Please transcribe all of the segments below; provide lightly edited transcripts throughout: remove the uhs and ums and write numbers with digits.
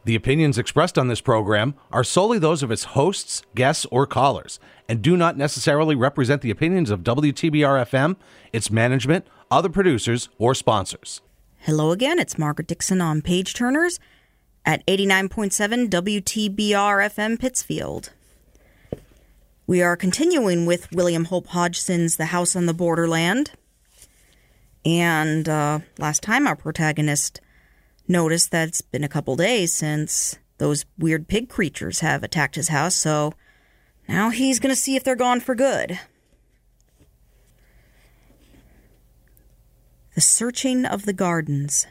The opinions expressed on this program are solely those of its hosts, guests, or callers, and do not necessarily represent the opinions of WTBR-FM, its management, other producers, or sponsors. Hello again, it's Margaret Dixon on Page Turners at 89.7 WTBR-FM Pittsfield. We are continuing with William Hope Hodgson's The House on the Borderland. And last time our protagonist noticed that it's been a couple days since those weird pig creatures have attacked his house, so now he's going to see if they're gone for good. The Searching of the Gardens.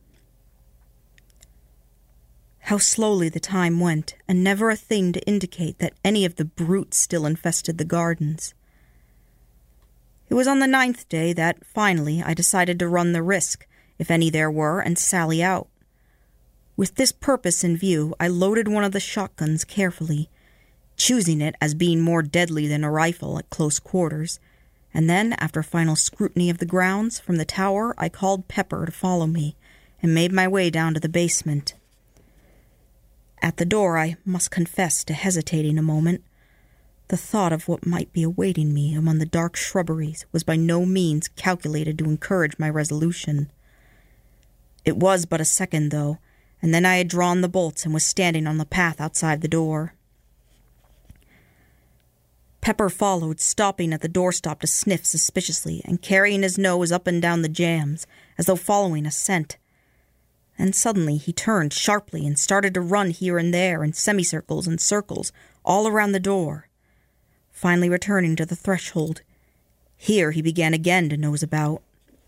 How slowly the time went, and never a thing to indicate that any of the brutes still infested the gardens. It was on the 9th day that, finally, I decided to run the risk, if any there were, and sally out. With this purpose in view, I loaded one of the shotguns carefully, choosing it as being more deadly than a rifle at close quarters, and then, after final scrutiny of the grounds, from the tower I called Pepper to follow me, and made my way down to the basement. At the door I must confess to hesitating a moment. The thought of what might be awaiting me among the dark shrubberies was by no means calculated to encourage my resolution. It was but a second, though, and then I had drawn the bolts and was standing on the path outside the door. Pepper followed, stopping at the doorstop to sniff suspiciously and carrying his nose up and down the jambs, as though following a scent. And suddenly he turned sharply and started to run here and there in semicircles and circles all around the door. Finally returning to the threshold, here he began again to nose about.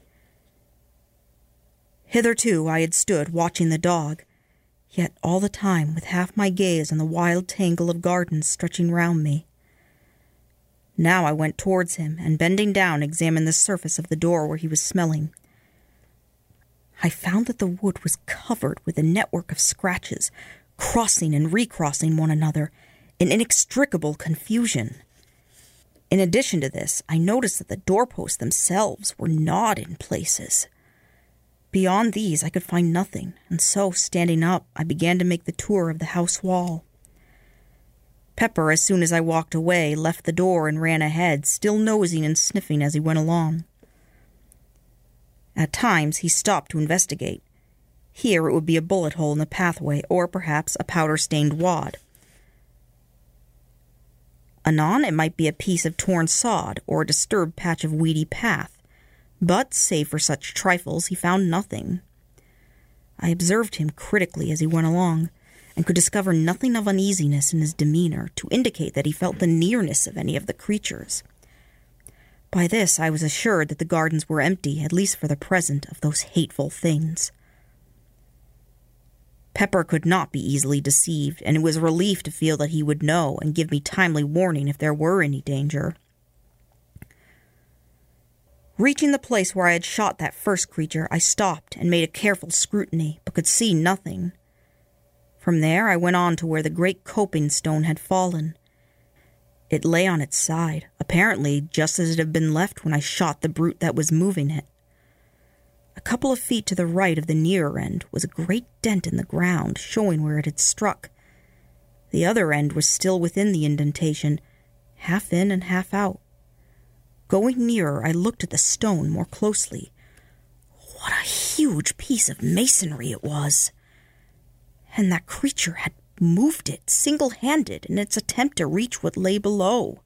Hitherto I had stood watching the dog, yet all the time with half my gaze on the wild tangle of gardens stretching round me. Now I went towards him, and bending down examined the surface of the door where he was smelling. I found that the wood was covered with a network of scratches, crossing and recrossing one another in inextricable confusion. In addition to this, I noticed that the doorposts themselves were gnawed in places. Beyond these I could find nothing, and so, standing up, I began to make the tour of the house wall. Pepper, as soon as I walked away, left the door and ran ahead, still nosing and sniffing as he went along. At times he stopped to investigate. Here it would be a bullet hole in the pathway, or perhaps a powder-stained wad. Anon it might be a piece of torn sod, or a disturbed patch of weedy path. But, save for such trifles, he found nothing. I observed him critically as he went along, and could discover nothing of uneasiness in his demeanor to indicate that he felt the nearness of any of the creatures. By this I was assured that the gardens were empty, at least for the present, of those hateful things. Pepper could not be easily deceived, and it was a relief to feel that he would know and give me timely warning if there were any danger. Reaching the place where I had shot that first creature, I stopped and made a careful scrutiny, but could see nothing. From there I went on to where the great coping stone had fallen. It lay on its side, apparently just as it had been left when I shot the brute that was moving it. A couple of feet to the right of the nearer end was a great dent in the ground, showing where it had struck. The other end was still within the indentation, half in and half out. Going nearer, I looked at the stone more closely. What a huge piece of masonry it was! And that creature had moved it single-handed in its attempt to reach what lay below.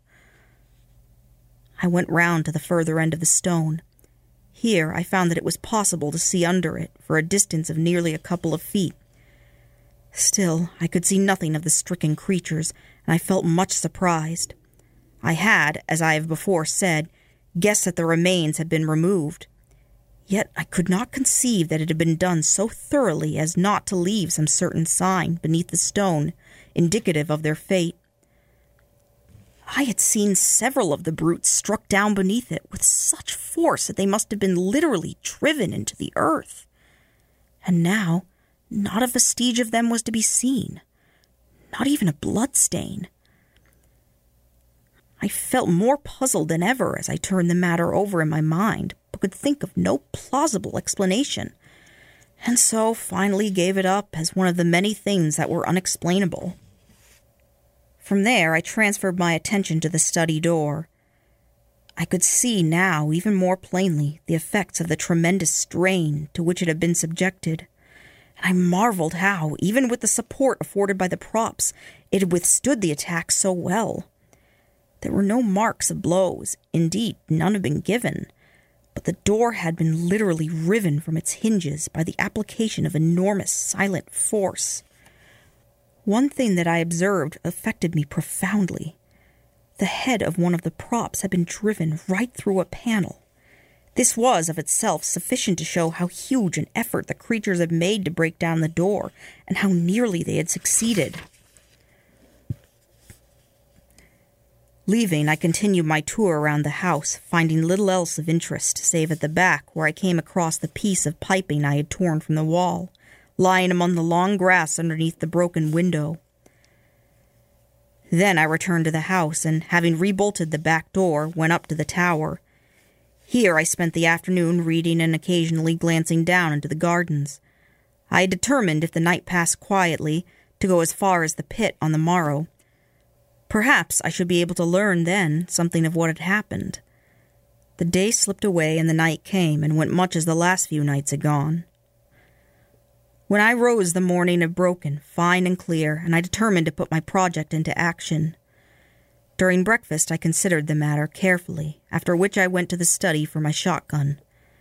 I went round to the further end of the stone. Here I found that it was possible to see under it for a distance of nearly a couple of feet. Still, I could see nothing of the stricken creatures, and I felt much surprised. I had, as I have before said, guessed that the remains had been removed. Yet I could not conceive that it had been done so thoroughly as not to leave some certain sign beneath the stone, indicative of their fate. I had seen several of the brutes struck down beneath it with such force that they must have been literally driven into the earth. And now, not a vestige of them was to be seen, not even a blood stain. I felt more puzzled than ever as I turned the matter over in my mind, but could think of no plausible explanation. and so finally gave it up as one of the many things that were unexplainable. From there, I transferred my attention to the study door. I could see now, even more plainly, the effects of the tremendous strain to which it had been subjected. And I marveled how, even with the support afforded by the props, it had withstood the attack so well. There were no marks of blows. Indeed, none had been given. But the door had been literally riven from its hinges by the application of enormous silent force. One thing that I observed affected me profoundly. The head of one of the props had been driven right through a panel. This was, of itself, sufficient to show how huge an effort the creatures had made to break down the door, and how nearly they had succeeded. Leaving, I continued my tour around the house, finding little else of interest, save at the back, where I came across the piece of piping I had torn from the wall, lying among the long grass underneath the broken window. Then I returned to the house, and having rebolted the back door, went up to the tower. Here I spent the afternoon reading and occasionally glancing down into the gardens. I had determined, if the night passed quietly, to go as far as the pit on the morrow. Perhaps I should be able to learn then something of what had happened. The day slipped away and the night came, and went much as the last few nights had gone. When I rose, the morning had broken, fine and clear, and I determined to put my project into action. During breakfast I considered the matter carefully, after which I went to the study for my shotgun.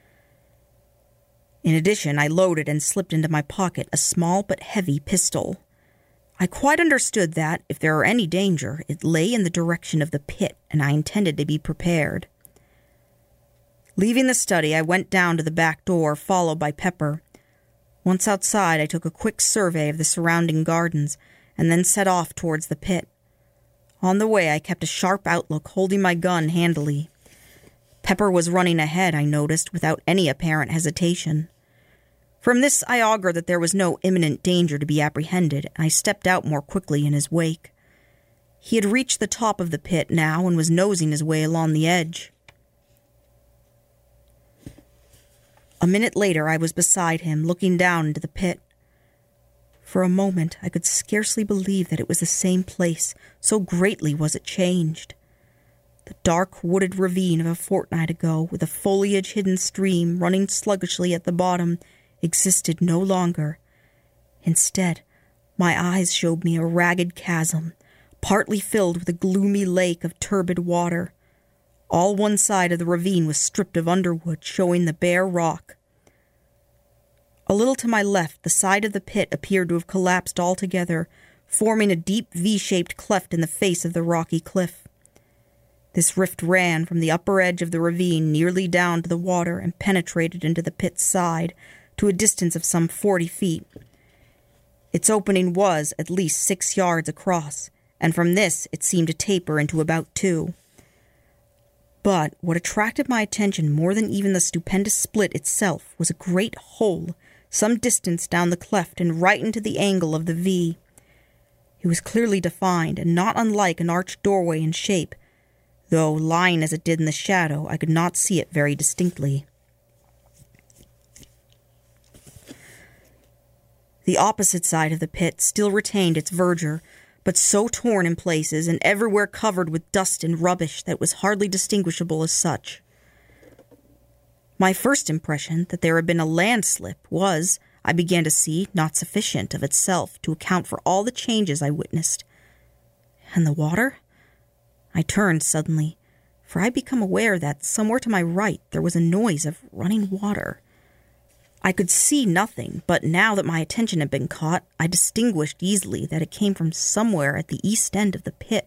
In addition, I loaded and slipped into my pocket a small but heavy pistol. I quite understood that, if there were any danger, it lay in the direction of the pit, and I intended to be prepared. Leaving the study, I went down to the back door, followed by Pepper. Once outside, I took a quick survey of the surrounding gardens, and then set off towards the pit. On the way, I kept a sharp outlook, holding my gun handily. Pepper was running ahead, I noticed, without any apparent hesitation. From this, I augured that there was no imminent danger to be apprehended, and I stepped out more quickly in his wake. He had reached the top of the pit now, and was nosing his way along the edge. A minute later, I was beside him, looking down into the pit. For a moment, I could scarcely believe that it was the same place, so greatly was it changed. The dark, wooded ravine of a fortnight ago, with a foliage-hidden stream running sluggishly at the bottom, existed no longer. Instead, my eyes showed me a ragged chasm, partly filled with a gloomy lake of turbid water. All one side of the ravine was stripped of underwood, showing the bare rock. A little to my left, the side of the pit appeared to have collapsed altogether, forming a deep V-shaped cleft in the face of the rocky cliff. This rift ran from the upper edge of the ravine nearly down to the water and penetrated into the pit's side to a distance of some 40 feet. Its opening was at least 6 yards across, and from this it seemed to taper into about 2. But what attracted my attention more than even the stupendous split itself was a great hole some distance down the cleft and right into the angle of the V. It was clearly defined, and not unlike an arched doorway in shape, though, lying as it did in the shadow, I could not see it very distinctly. The opposite side of the pit still retained its verdure, but so torn in places and everywhere covered with dust and rubbish that it was hardly distinguishable as such. My first impression that there had been a landslip was, I began to see, not sufficient of itself to account for all the changes I witnessed. And the water? I turned suddenly, for I had become aware that somewhere to my right there was a noise of running water. I could see nothing, but now that my attention had been caught, I distinguished easily that it came from somewhere at the east end of the pit.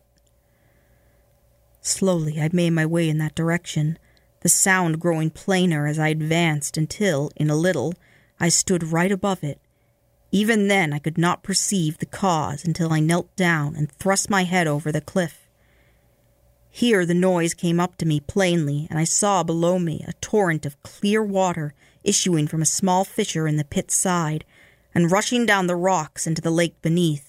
Slowly I made my way in that direction, the sound growing plainer as I advanced until, in a little, I stood right above it. Even then I could not perceive the cause until I knelt down and thrust my head over the cliff. Here the noise came up to me plainly, and I saw below me a torrent of clear water issuing from a small fissure in the pit's side, and rushing down the rocks into the lake beneath.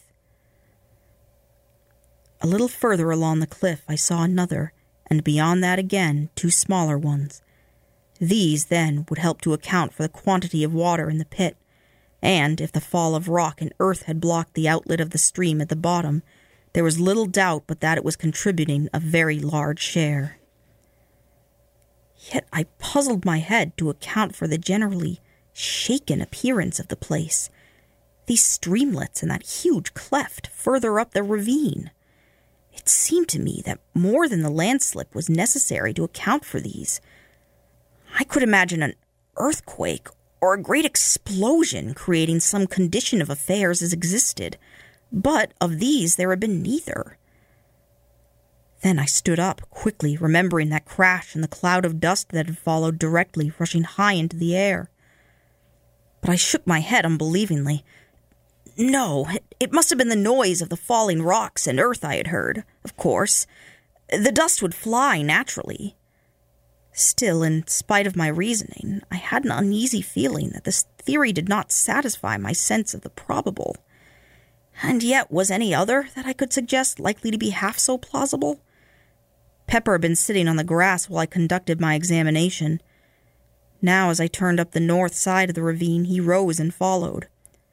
A little further along the cliff I saw another, and beyond that again 2 smaller ones. These, then, would help to account for the quantity of water in the pit, And if the fall of rock and earth had blocked the outlet of the stream at the bottom, there was little doubt but that it was contributing a very large share. Yet I puzzled my head to account for the generally shaken appearance of the place, these streamlets and that huge cleft further up the ravine. It seemed to me that more than the landslip was necessary to account for these. I could imagine an earthquake or a great explosion creating some condition of affairs as existed, but of these there had been neither. Then I stood up, quickly remembering that crash and the cloud of dust that had followed directly, rushing high into the air. But I shook my head unbelievingly. No, it must have been the noise of the falling rocks and earth I had heard, of course. The dust would fly naturally. Still, in spite of my reasoning, I had an uneasy feeling that this theory did not satisfy my sense of the probable. And yet, was any other that I could suggest likely to be half so plausible? Pepper had been sitting on the grass while I conducted my examination. Now, as I turned up the north side of the ravine, he rose and followed.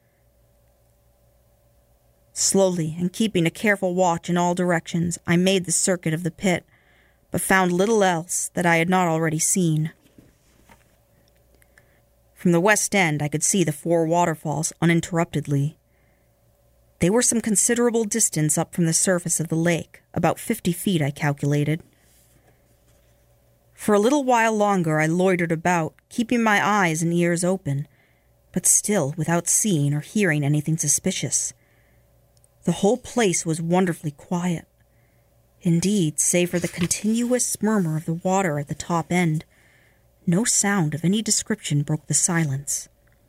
Slowly, and keeping a careful watch in all directions, I made the circuit of the pit, but found little else that I had not already seen. From the west end, I could see the 4 waterfalls uninterruptedly. They were some considerable distance up from the surface of the lake, about 50 feet, I calculated. For a little while longer I loitered about, keeping my eyes and ears open, but still without seeing or hearing anything suspicious. The whole place was wonderfully quiet. Indeed, save for the continuous murmur of the water at the top end, no sound of any description broke the silence.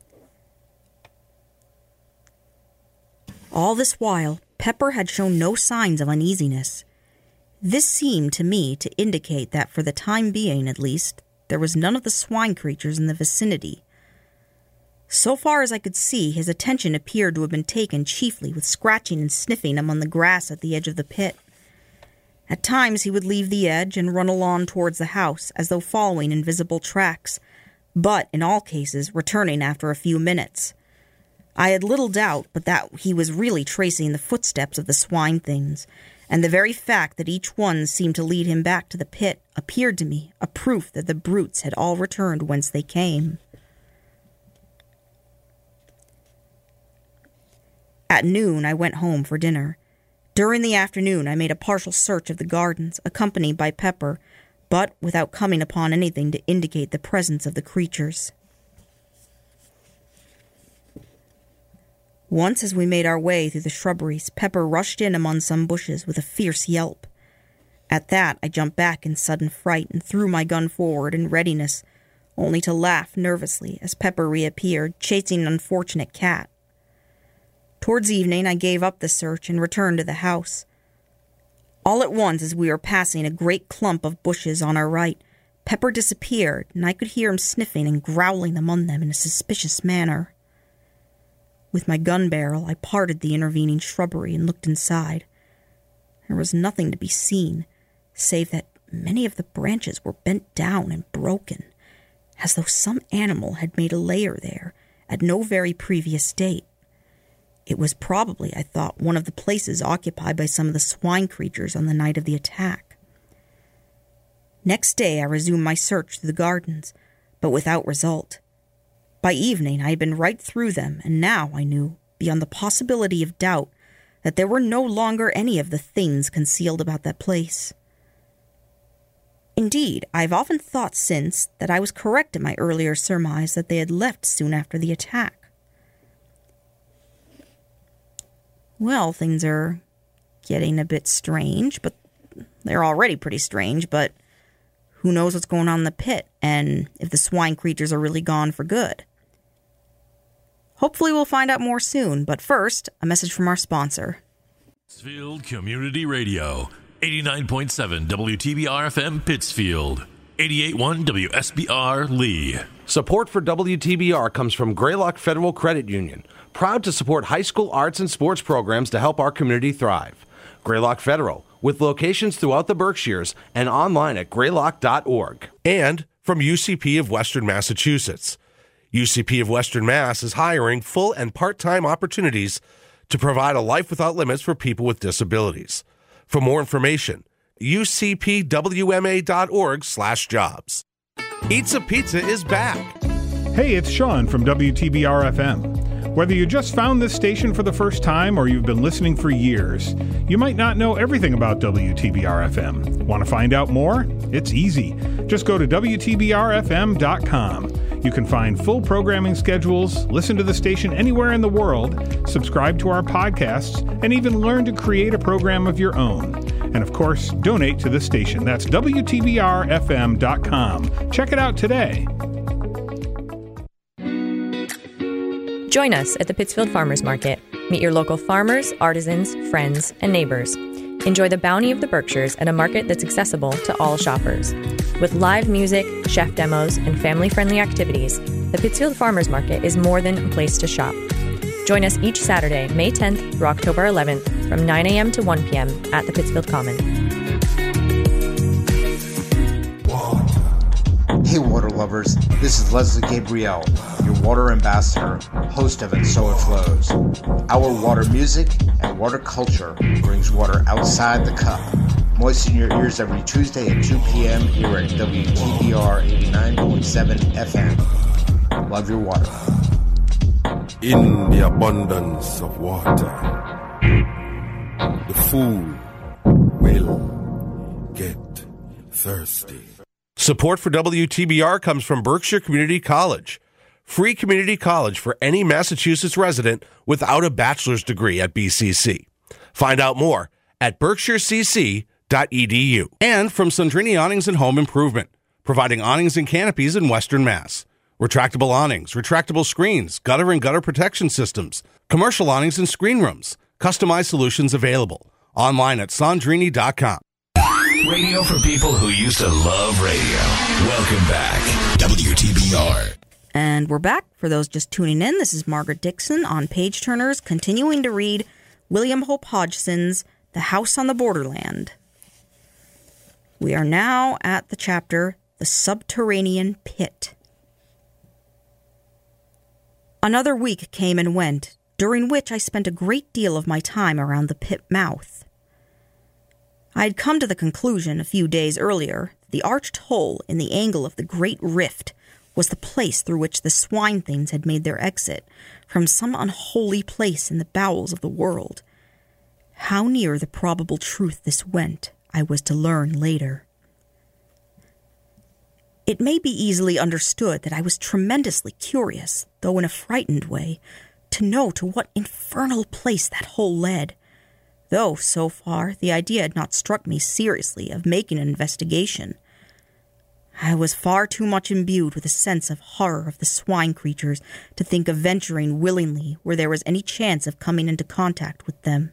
All this while, Pepper had shown no signs of uneasiness. This seemed to me to indicate that, for the time being at least, there was none of the swine creatures in the vicinity. So far as I could see, his attention appeared to have been taken chiefly with scratching and sniffing among the grass at the edge of the pit. At times he would leave the edge and run along towards the house, as though following invisible tracks, but, in all cases, returning after a few minutes. I had little doubt but that he was really tracing the footsteps of the swine things, and the very fact that each one seemed to lead him back to the pit appeared to me a proof that the brutes had all returned whence they came. At noon I went home for dinner. During the afternoon I made a partial search of the gardens, accompanied by Pepper, but without coming upon anything to indicate the presence of the creatures. Once, as we made our way through the shrubberies, Pepper rushed in among some bushes with a fierce yelp. At that I jumped back in sudden fright and threw my gun forward in readiness, only to laugh nervously as Pepper reappeared, chasing an unfortunate cat. Towards evening I gave up the search and returned to the house. All at once, as we were passing a great clump of bushes on our right, Pepper disappeared, and I could hear him sniffing and growling among them in a suspicious manner. With my gun barrel, I parted the intervening shrubbery and looked inside. There was nothing to be seen, save that many of the branches were bent down and broken, as though some animal had made a lair there at no very previous date. It was probably, I thought, one of the places occupied by some of the swine creatures on the night of the attack. Next day I resumed my search through the gardens, but without result. By evening I had been right through them, and now I knew, beyond the possibility of doubt, that there were no longer any of the things concealed about that place. Indeed, I have often thought since that I was correct in my earlier surmise that they had left soon after the attack. Well, things are getting a bit strange, but they're already pretty strange, but who knows what's going on in the pit, and if the swine creatures are really gone for good. Hopefully we'll find out more soon, but first, a message from our sponsor. Pittsfield Community Radio, 89.7 WTBR-FM Pittsfield, 88.1 WSBR Lee. Support for WTBR comes from Greylock Federal Credit Union, proud to support high school arts and sports programs to help our community thrive. Greylock Federal, with locations throughout the Berkshires and online at greylock.org. And from UCP of Western Massachusetts. UCP of Western Mass is hiring full and part-time opportunities to provide a life without limits for people with disabilities. For more information, ucpwma.org/jobs. Eats a Pizza is back. Hey, it's Sean from WTBR-FM. Whether you just found this station for the first time or you've been listening for years, you might not know everything about WTBR-FM. Want to find out more? It's easy. Just go to WTBRFM.com. You can find full programming schedules, listen to the station anywhere in the world, subscribe to our podcasts, and even learn to create a program of your own. And of course, donate to the station. That's WTBRFM.com. Check it out today. Join us at the Pittsfield Farmers Market. Meet your local farmers, artisans, friends, and neighbors. Enjoy the bounty of the Berkshires at a market that's accessible to all shoppers. With live music, chef demos, and family-friendly activities, the Pittsfield Farmers Market is more than a place to shop. Join us each Saturday, May 10th through October 11th from 9 a.m. to 1 p.m. at the Pittsfield Common. Hey water lovers, this is Leslie Gabriel, your water ambassador, host of And So It Flows. Our water music and water culture brings water outside the cup. Moisten your ears every Tuesday at 2 p.m. here at WTBR 89.7 FM. Love your water. In the abundance of water, the fool will get thirsty. Support for WTBR comes from Berkshire Community College. Free community college for any Massachusetts resident without a bachelor's degree at BCC. Find out more at berkshirecc.edu. And from Sandrini Awnings and Home Improvement, providing awnings and canopies in Western Mass. Retractable awnings, retractable screens, gutter and gutter protection systems, commercial awnings and screen rooms, customized solutions available. Online at Sandrini.com. Radio for people who used to love radio. Welcome back. WTBR. And we're back. For those just tuning in, this is Margaret Dixon on Page Turners, continuing to read William Hope Hodgson's The House on the Borderland. We are now at the chapter, The Subterranean Pit. Another week came and went, during which I spent a great deal of my time around the pit mouth. I had come to the conclusion a few days earlier that the arched hole in the angle of the great rift was the place through which the swine things had made their exit from some unholy place in the bowels of the world. How near the probable truth this went, I was to learn later. It may be easily understood that I was tremendously curious, though in a frightened way, to know to what infernal place that hole led, though, so far, the idea had not struck me seriously of making an investigation. I was far too much imbued with a sense of horror of the swine creatures to think of venturing willingly where there was any chance of coming into contact with them.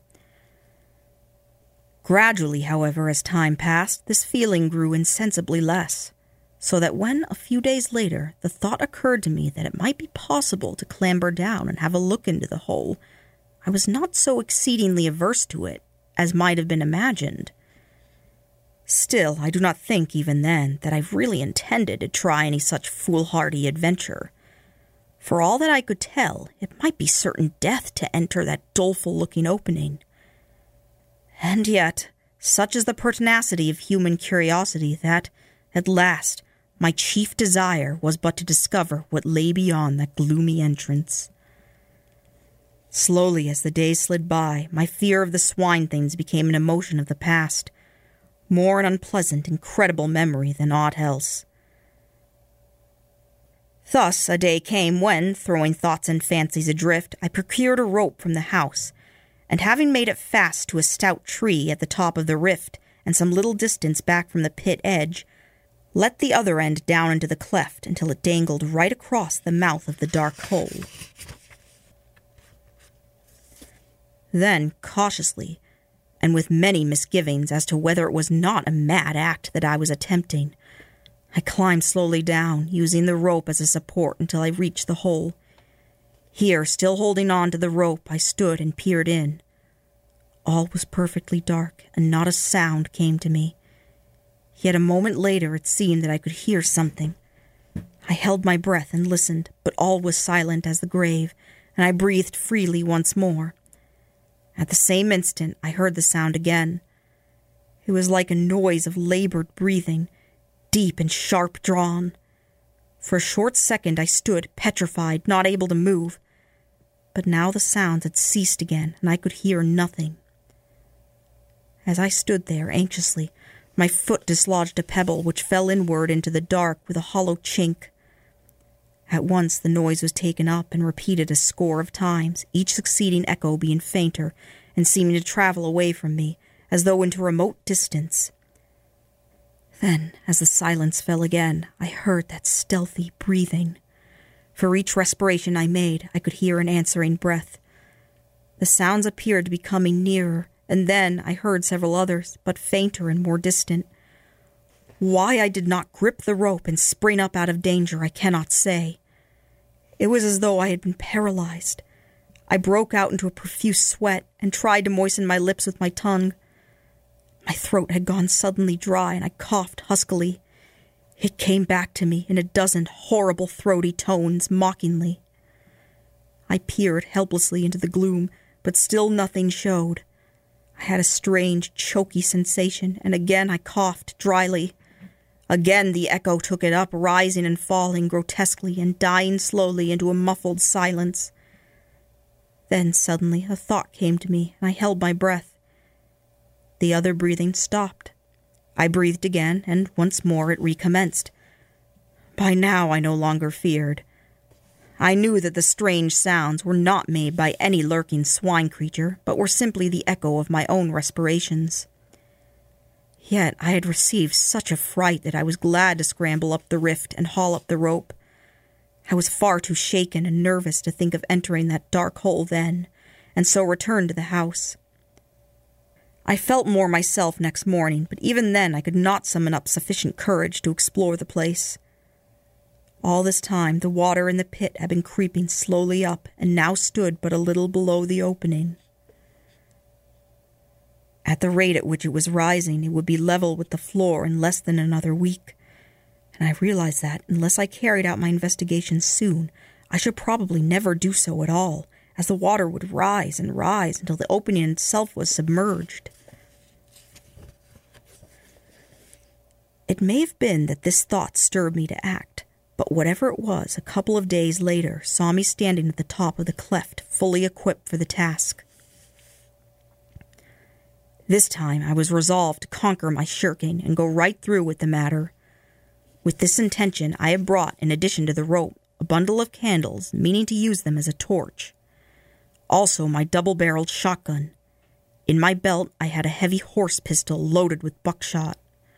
Gradually, however, as time passed, this feeling grew insensibly less, so that when, a few days later, the thought occurred to me that it might be possible to clamber down and have a look into the hole, I was not so exceedingly averse to it as might have been imagined. Still, I do not think, even then, that I really intended to try any such foolhardy adventure. For all that I could tell, it might be certain death to enter that doleful-looking opening. And yet, such is the pertinacity of human curiosity that, at last, my chief desire was but to discover what lay beyond that gloomy entrance. Slowly, as the days slid by, my fear of the swine things became an emotion of the past, more an unpleasant, incredible memory than aught else. Thus, a day came when, throwing thoughts and fancies adrift, I procured a rope from the house, and having made it fast to a stout tree at the top of the rift and some little distance back from the pit edge, let the other end down into the cleft until it dangled right across the mouth of the dark hole. Then, cautiously, and with many misgivings as to whether it was not a mad act that I was attempting, I climbed slowly down, using the rope as a support until I reached the hole. Here, still holding on to the rope, I stood and peered in. All was perfectly dark, and not a sound came to me. Yet a moment later it seemed that I could hear something. I held my breath and listened, but all was silent as the grave, and I breathed freely once more. At the same instant, I heard the sound again. It was like a noise of labored breathing, deep and sharp drawn. For a short second I stood, petrified, not able to move. But now the sounds had ceased again, and I could hear nothing. As I stood there anxiously, my foot dislodged a pebble which fell inward into the dark with a hollow chink. At once the noise was taken up and repeated a score of times, each succeeding echo being fainter and seeming to travel away from me, as though into remote distance. Then, as the silence fell again, I heard that stealthy breathing. For each respiration I made, I could hear an answering breath. The sounds appeared to be coming nearer, and then I heard several others, but fainter and more distant. Why I did not grip the rope and spring up out of danger, I cannot say. It was as though I had been paralyzed. I broke out into a profuse sweat and tried to moisten my lips with my tongue. My throat had gone suddenly dry, and I coughed huskily. It came back to me in a dozen horrible throaty tones, mockingly. I peered helplessly into the gloom, but still nothing showed. I had a strange, choky sensation, and again I coughed dryly. Again the echo took it up, rising and falling grotesquely and dying slowly into a muffled silence. Then suddenly a thought came to me, and I held my breath. The other breathing stopped. I breathed again, and once more it recommenced. By now I no longer feared. I knew that the strange sounds were not made by any lurking swine creature, but were simply the echo of my own respirations. Yet I had received such a fright that I was glad to scramble up the rift and haul up the rope. I was far too shaken and nervous to think of entering that dark hole then, and so returned to the house. I felt more myself next morning, but even then I could not summon up sufficient courage to explore the place. All this time the water in the pit had been creeping slowly up, and now stood but a little below the opening. At the rate at which it was rising, it would be level with the floor in less than another week, and I realized that, unless I carried out my investigations soon, I should probably never do so at all, as the water would rise and rise until the opening itself was submerged. It may have been that this thought stirred me to act, but whatever it was, a couple of days later saw me standing at the top of the cleft, fully equipped for the task. This time I was resolved to conquer my shirking and go right through with the matter. With this intention I had brought, in addition to the rope, a bundle of candles, meaning to use them as a torch. Also my double-barreled shotgun. In my belt I had a heavy horse pistol loaded with buckshot.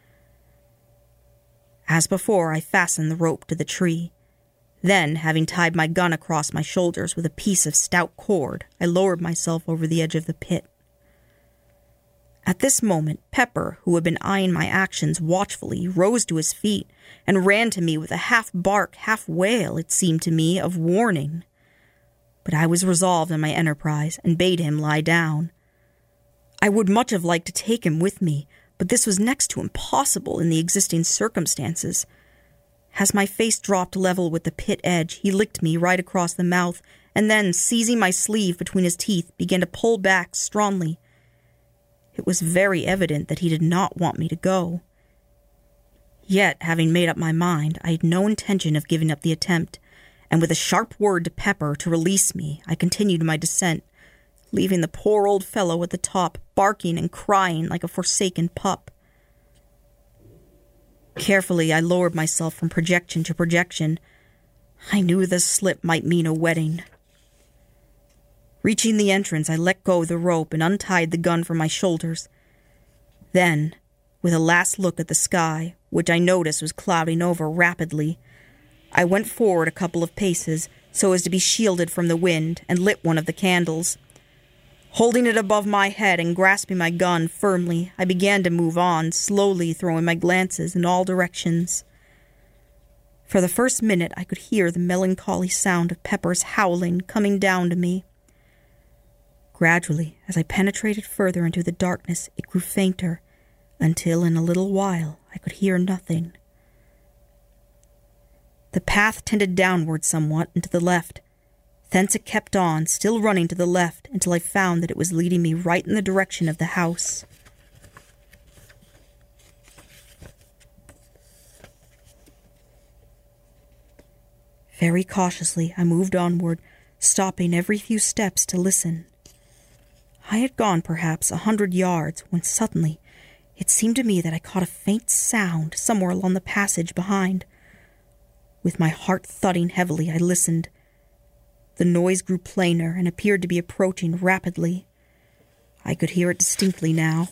As before, I fastened the rope to the tree. Then, having tied my gun across my shoulders with a piece of stout cord, I lowered myself over the edge of the pit. At this moment, Pepper, who had been eyeing my actions watchfully, rose to his feet and ran to me with a half-bark, half-wail, it seemed to me, of warning. But I was resolved on my enterprise and bade him lie down. I would much have liked to take him with me, but this was next to impossible in the existing circumstances. As my face dropped level with the pit edge, he licked me right across the mouth, and then, seizing my sleeve between his teeth, began to pull back strongly. It was very evident that he did not want me to go. Yet, having made up my mind, I had no intention of giving up the attempt, and with a sharp word to Pepper to release me, I continued my descent, leaving the poor old fellow at the top, barking and crying like a forsaken pup. Carefully I lowered myself from projection to projection. I knew the slip might mean a wetting. Reaching the entrance, I let go the rope and untied the gun from my shoulders. Then, with a last look at the sky, which I noticed was clouding over rapidly, I went forward a couple of paces so as to be shielded from the wind and lit one of the candles. Holding it above my head and grasping my gun firmly, I began to move on, slowly throwing my glances in all directions. For the first minute I could hear the melancholy sound of Pepper's howling coming down to me. Gradually, as I penetrated further into the darkness, it grew fainter, until in a little while I could hear nothing. The path tended downward somewhat and to the left. Thence it kept on, still running to the left, until I found that it was leading me right in the direction of the house. Very cautiously, I moved onward, stopping every few steps to listen. I had gone perhaps 100 yards when suddenly it seemed to me that I caught a faint sound somewhere along the passage behind. With my heart thudding heavily, I listened. The noise grew plainer and appeared to be approaching rapidly. I could hear it distinctly now.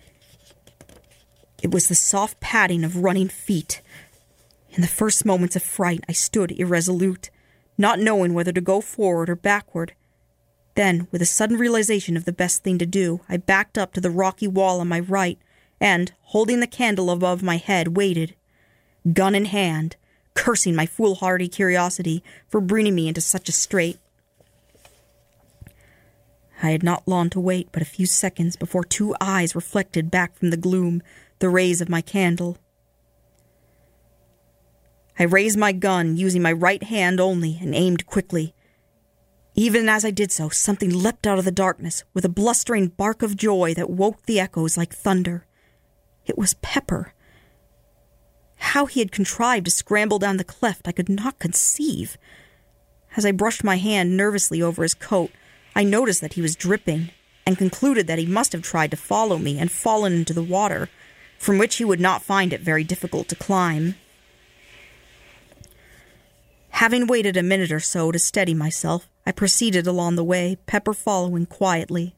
It was the soft padding of running feet. In the first moments of fright, I stood irresolute, not knowing whether to go forward or backward. Then, with a sudden realization of the best thing to do, I backed up to the rocky wall on my right and, holding the candle above my head, waited, gun in hand, cursing my foolhardy curiosity for bringing me into such a strait. I had not long to wait but a few seconds before two eyes reflected back from the gloom the rays of my candle. I raised my gun, using my right hand only, and aimed quickly. Even as I did so, something leapt out of the darkness with a blustering bark of joy that woke the echoes like thunder. It was Pepper. How he had contrived to scramble down the cleft I could not conceive. As I brushed my hand nervously over his coat, I noticed that he was dripping, and concluded that he must have tried to follow me and fallen into the water, from which he would not find it very difficult to climb. Having waited a minute or so to steady myself, I proceeded along the way, Pepper following quietly.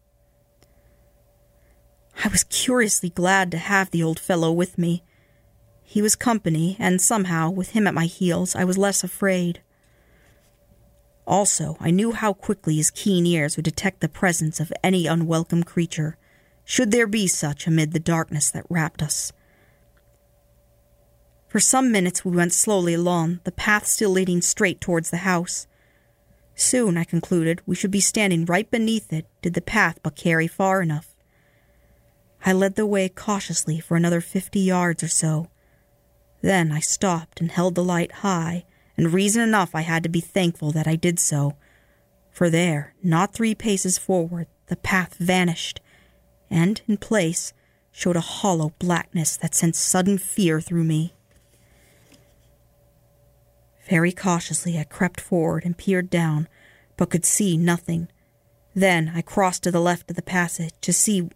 I was curiously glad to have the old fellow with me. He was company, and somehow, with him at my heels, I was less afraid. Also, I knew how quickly his keen ears would detect the presence of any unwelcome creature, should there be such amid the darkness that wrapped us. For some minutes we went slowly along, the path still leading straight towards the house. Soon, I concluded, we should be standing right beneath it, did the path but carry far enough. I led the way cautiously for another 50 yards or so. Then I stopped and held the light high, and reason enough I had to be thankful that I did so. For there, not 3 paces forward, the path vanished, and, in place, showed a hollow blackness that sent sudden fear through me. Very cautiously I crept forward and peered down, but could see nothing. Then I crossed to the left of the passage to see...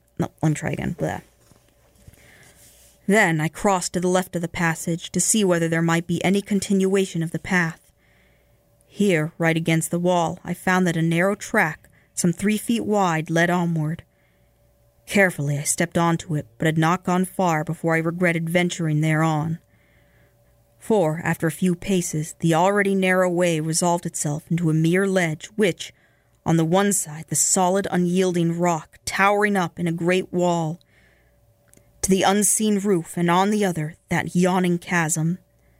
Then I crossed to the left of the passage to see whether there might be any continuation of the path. Here, right against the wall, I found that a narrow track, some 3 feet wide, led onward. Carefully I stepped onto it, but had not gone far before I regretted venturing thereon. For, after a few paces, the already narrow way resolved itself into a mere ledge which, on the one side the solid unyielding rock towering up in a great wall, to the unseen roof, and on the other that yawning chasm.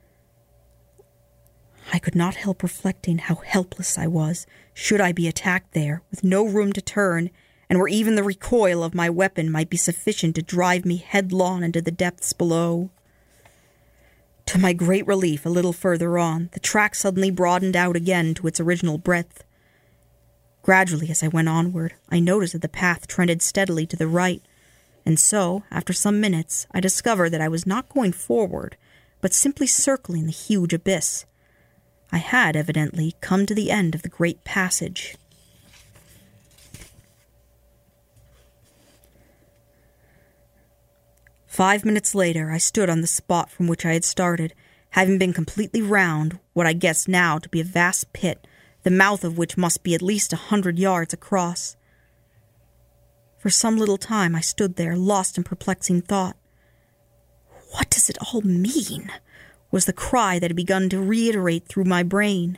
I could not help reflecting how helpless I was, should I be attacked there, with no room to turn, and where even the recoil of my weapon might be sufficient to drive me headlong into the depths below. To my great relief, a little further on, the track suddenly broadened out again to its original breadth. Gradually, as I went onward, I noticed that the path trended steadily to the right, and so, after some minutes, I discovered that I was not going forward, but simply circling the huge abyss. I had, evidently, come to the end of the great passage. "5 minutes later, I stood on the spot from which I had started, having been completely round what I guessed now to be a vast pit, the mouth of which must be at least 100 yards across. For some little time I stood there, lost in perplexing thought. "What does it all mean?" was the cry that had begun to reiterate through my brain.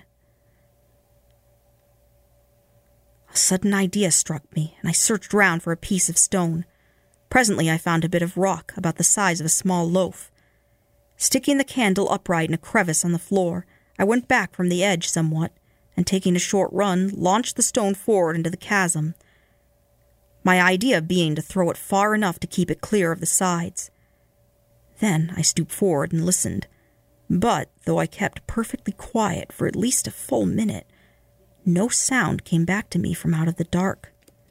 A sudden idea struck me, and I searched round for a piece of stone. Presently I found a bit of rock about the size of a small loaf. Sticking the candle upright in a crevice on the floor, I went back from the edge somewhat, and taking a short run, launched the stone forward into the chasm, my idea being to throw it far enough to keep it clear of the sides. Then I stooped forward and listened. But, though I kept perfectly quiet for at least a full minute, no sound came back to me from out of the dark.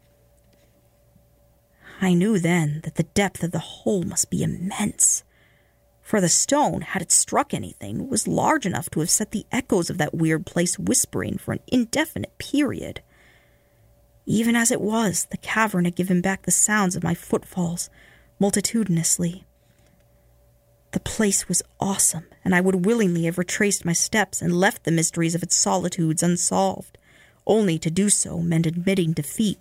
I knew then that the depth of the hole must be immense, for the stone, had it struck anything, was large enough to have set the echoes of that weird place whispering for an indefinite period. Even as it was, the cavern had given back the sounds of my footfalls multitudinously. The place was awesome, and I would willingly have retraced my steps and left the mysteries of its solitudes unsolved, only to do so meant admitting defeat.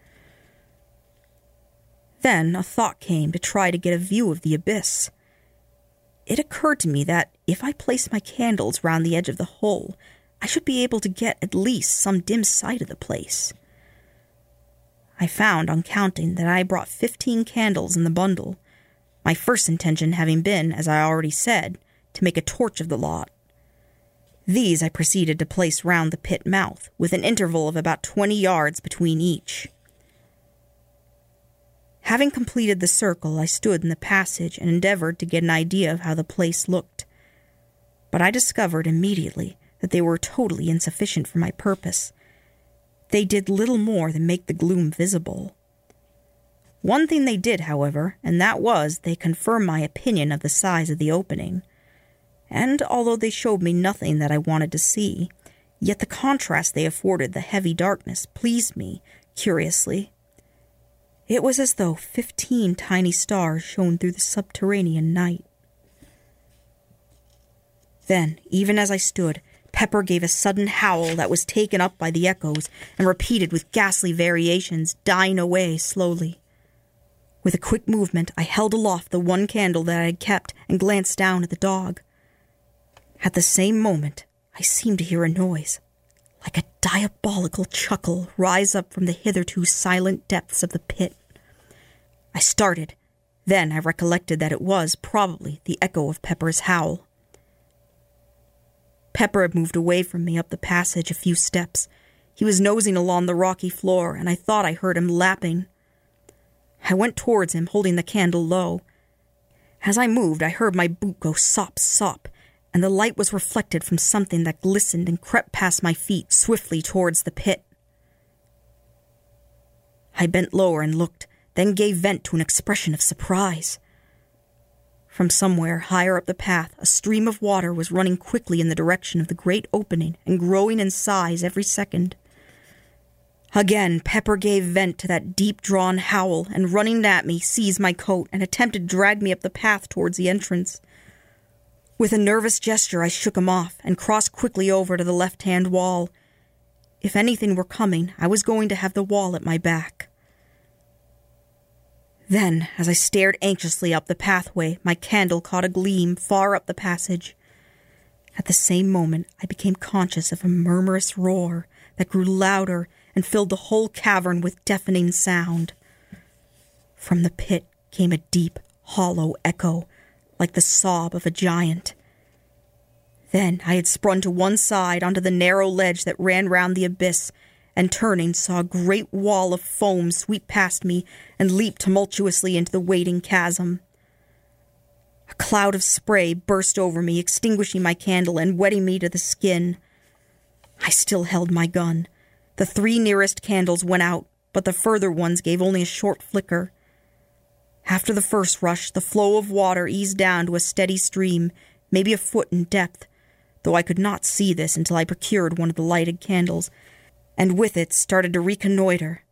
Then a thought came to try to get a view of the abyss. It occurred to me that, if I placed my candles round the edge of the hole, I should be able to get at least some dim sight of the place. I found, on counting, that I brought 15 candles in the bundle, my first intention having been, as I already said, to make a torch of the lot. These I proceeded to place round the pit mouth, with an interval of about 20 yards between each. Having completed the circle, I stood in the passage and endeavored to get an idea of how the place looked. But I discovered immediately that they were totally insufficient for my purpose. They did little more than make the gloom visible. One thing they did, however, and that was they confirmed my opinion of the size of the opening. And although they showed me nothing that I wanted to see, yet the contrast they afforded the heavy darkness pleased me, curiously. It was as though 15 tiny stars shone through the subterranean night. Then, even as I stood, Pepper gave a sudden howl that was taken up by the echoes and repeated with ghastly variations, dying away slowly. With a quick movement, I held aloft the one candle that I had kept and glanced down at the dog. At the same moment, I seemed to hear a noise, like a diabolical chuckle, rise up from the hitherto silent depths of the pit. I started. Then I recollected that it was, probably, the echo of Pepper's howl. Pepper had moved away from me up the passage a few steps. He was nosing along the rocky floor, and I thought I heard him lapping. I went towards him, holding the candle low. As I moved, I heard my boot go sop, sop, and the light was reflected from something that glistened and crept past my feet swiftly towards the pit. I bent lower and looked, then gave vent to an expression of surprise. From somewhere higher up the path, a stream of water was running quickly in the direction of the great opening and growing in size every second. Again, Pepper gave vent to that deep-drawn howl, and running at me, seized my coat and attempted to drag me up the path towards the entrance. With a nervous gesture, I shook him off and crossed quickly over to the left-hand wall. If anything were coming, I was going to have the wall at my back. Then, as I stared anxiously up the pathway, my candle caught a gleam far up the passage. At the same moment, I became conscious of a murmurous roar that grew louder and filled the whole cavern with deafening sound. From the pit came a deep, hollow echo, like the sob of a giant. Then I had sprung to one side onto the narrow ledge that ran round the abyss, and turning saw a great wall of foam sweep past me and leap tumultuously into the waiting chasm. A cloud of spray burst over me, extinguishing my candle and wetting me to the skin. I still held my gun. The 3 nearest candles went out, but the further ones gave only a short flicker. After the first rush, the flow of water eased down to a steady stream, maybe a foot in depth, though I could not see this until I procured one of the lighted candles, and with it started to reconnoiter.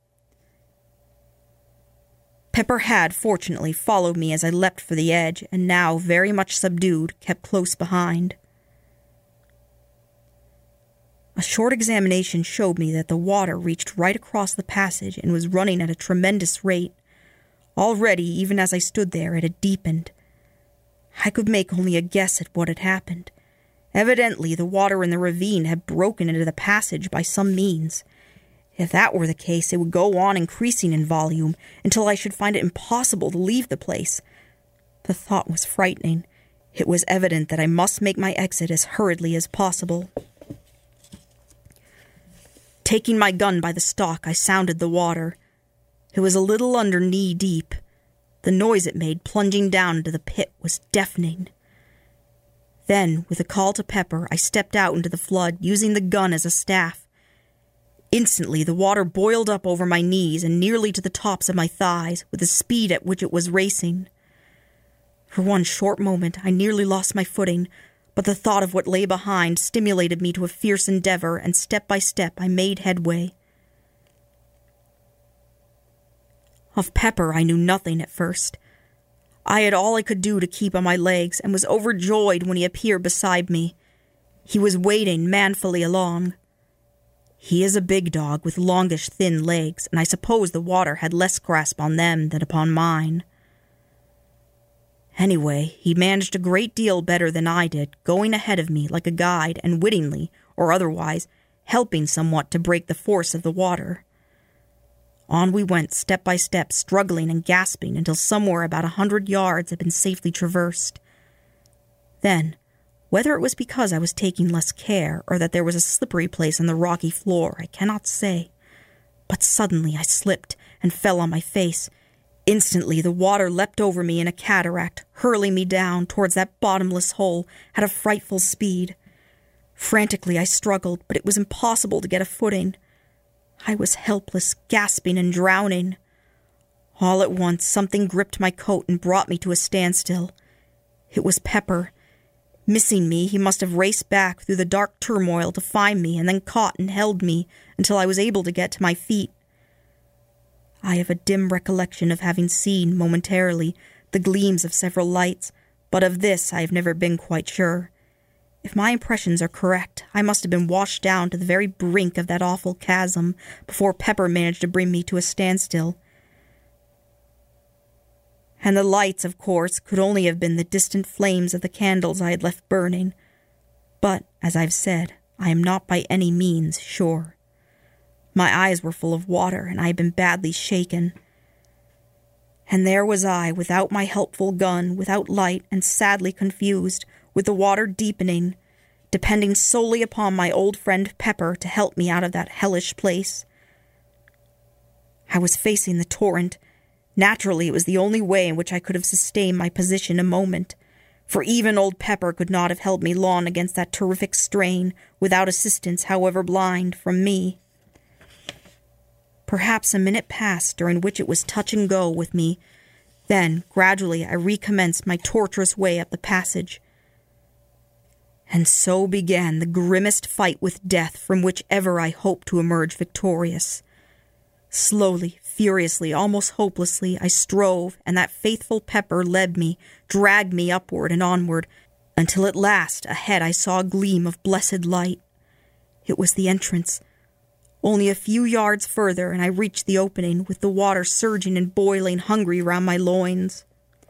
Pepper had, fortunately, followed me as I leapt for the edge, and now, very much subdued, kept close behind. A short examination showed me that the water reached right across the passage and was running at a tremendous rate. Already, even as I stood there, it had deepened. I could make only a guess at what had happened. Evidently, the water in the ravine had broken into the passage by some means. If that were the case, it would go on increasing in volume until I should find it impossible to leave the place. The thought was frightening. It was evident that I must make my exit as hurriedly as possible. Taking my gun by the stock, I sounded the water. It was a little under knee-deep. The noise it made plunging down into the pit was deafening. Then, with a call to Pepper, I stepped out into the flood, using the gun as a staff. Instantly, the water boiled up over my knees and nearly to the tops of my thighs, with the speed at which it was racing. For one short moment, I nearly lost my footing, but the thought of what lay behind stimulated me to a fierce endeavor, and step by step I made headway. Of Pepper I knew nothing at first. I had all I could do to keep on my legs, and was overjoyed when he appeared beside me. He was wading manfully along. He is a big dog with longish, thin legs, and I suppose the water had less grasp on them than upon mine. Anyway, he managed a great deal better than I did, going ahead of me like a guide and wittingly, or otherwise, helping somewhat to break the force of the water. On we went, step by step, struggling and gasping until somewhere about 100 yards had been safely traversed. Then, whether it was because I was taking less care or that there was a slippery place on the rocky floor, I cannot say. But suddenly I slipped and fell on my face. Instantly the water leapt over me in a cataract, hurling me down towards that bottomless hole at a frightful speed. Frantically I struggled, but it was impossible to get a footing. I was helpless, gasping and drowning. All at once something gripped my coat and brought me to a standstill. It was Pepper. Missing me, he must have raced back through the dark turmoil to find me and then caught and held me until I was able to get to my feet. I have a dim recollection of having seen, momentarily, the gleams of several lights, but of this I have never been quite sure. If my impressions are correct, I must have been washed down to the very brink of that awful chasm before Pepper managed to bring me to a standstill. And the lights, of course, could only have been the distant flames of the candles I had left burning. But, as I've said, I am not by any means sure. My eyes were full of water, and I had been badly shaken. And there was I, without my helpful gun, without light, and sadly confused, with the water deepening, depending solely upon my old friend Pepper to help me out of that hellish place. I was facing the torrent. Naturally, it was the only way in which I could have sustained my position a moment, for even old Pepper could not have held me long against that terrific strain, without assistance, however blind, from me. Perhaps a minute passed, during which it was touch and go with me. Then, gradually, I recommenced my tortuous way up the passage. And so began the grimmest fight with death from which ever I hoped to emerge victorious. Slowly, furiously, almost hopelessly, I strove, and that faithful Pepper led me, dragged me upward and onward, until at last ahead I saw a gleam of blessed light. It was the entrance. Only a few yards further, and I reached the opening, with the water surging and boiling hungry round my loins.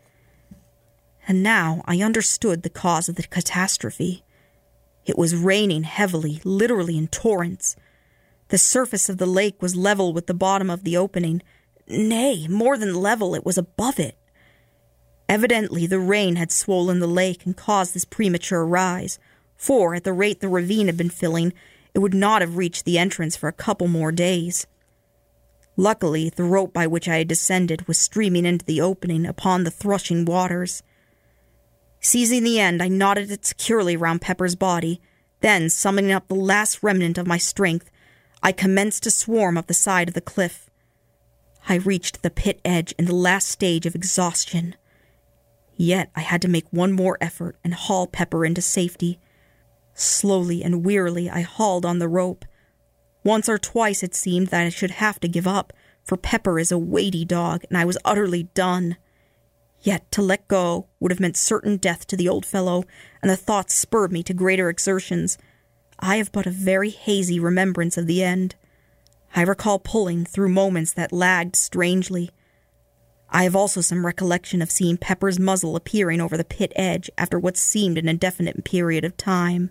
And now I understood the cause of the catastrophe. It was raining heavily, literally in torrents. The surface of the lake was level with the bottom of the opening. Nay, more than level, it was above it. Evidently the rain had swollen the lake and caused this premature rise, for at the rate the ravine had been filling, it would not have reached the entrance for a couple more days. Luckily, the rope by which I had descended was streaming into the opening upon the thrushing waters. Seizing the end, I knotted it securely round Pepper's body. Then, summoning up the last remnant of my strength, I commenced to swarm up the side of the cliff. I reached the pit edge in the last stage of exhaustion. Yet I had to make one more effort and haul Pepper into safety. Slowly and wearily I hauled on the rope. Once or twice it seemed that I should have to give up, for Pepper is a weighty dog, and I was utterly done. Yet to let go would have meant certain death to the old fellow, and the thought spurred me to greater exertions. I have but a very hazy remembrance of the end. I recall pulling through moments that lagged strangely. I have also some recollection of seeing Pepper's muzzle appearing over the pit edge after what seemed an indefinite period of time.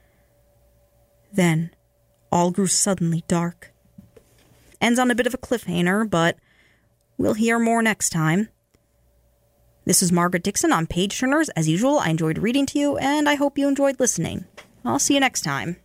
Then, all grew suddenly dark. Ends on a bit of a cliffhanger, but we'll hear more next time. This is Margaret Dixon on Page Turners. As usual, I enjoyed reading to you, and I hope you enjoyed listening. I'll see you next time.